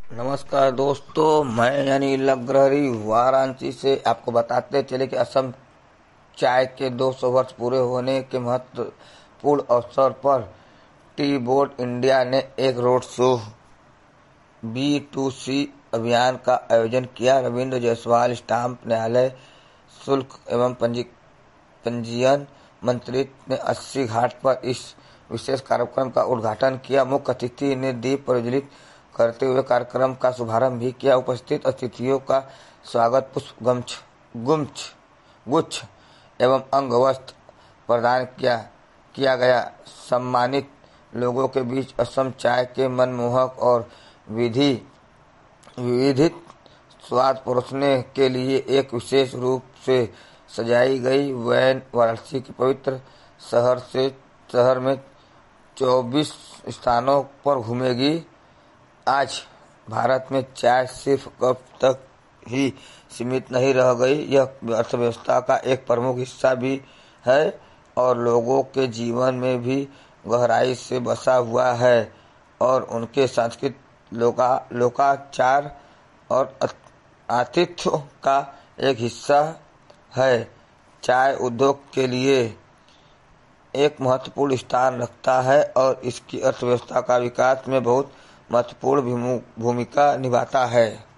नमस्कार दोस्तों, मैं यानी लग्रहरी वाराणसी से आपको बताते चले कि असम चाय के 200 वर्ष पूरे होने के महत्वपूर्ण अवसर पर टी बोर्ड इंडिया ने एक रोड शो B2C अभियान का आयोजन किया। रविंद्र जायसवाल स्टाम्प न्यायालय शुल्क एवं पंजीयन मंत्रित्व ने 80 घाट पर इस विशेष कार्यक्रम का उद्घाटन किया। मुख्य अतिथि ने दीप प्रज्वलित करते हुए कार्यक्रम का शुभारंभ भी किया। उपस्थित अतिथियों का स्वागत पुष्प गुच्छ एवं अंग वस्त्र प्रदान किया गया। सम्मानित लोगों के बीच असम चाय के मनमोहक और विविधित स्वाद परोसने के लिए एक विशेष रूप से सजाई गई वैन वाराणसी के पवित्र शहर में 24 स्थानों पर घूमेगी। आज भारत में चाय सिर्फ कप तक ही सीमित नहीं रह गई, यह अर्थव्यवस्था का एक प्रमुख हिस्सा भी है और लोगों के जीवन में भी गहराई से बसा हुआ है और उनके सांस्कृतिक लोकाचार और आतिथ्य का एक हिस्सा है। चाय उद्योग के लिए एक महत्वपूर्ण स्थान रखता है और इसकी अर्थव्यवस्था का विकास में बहुत महत्वपूर्ण भूमिका निभाता है।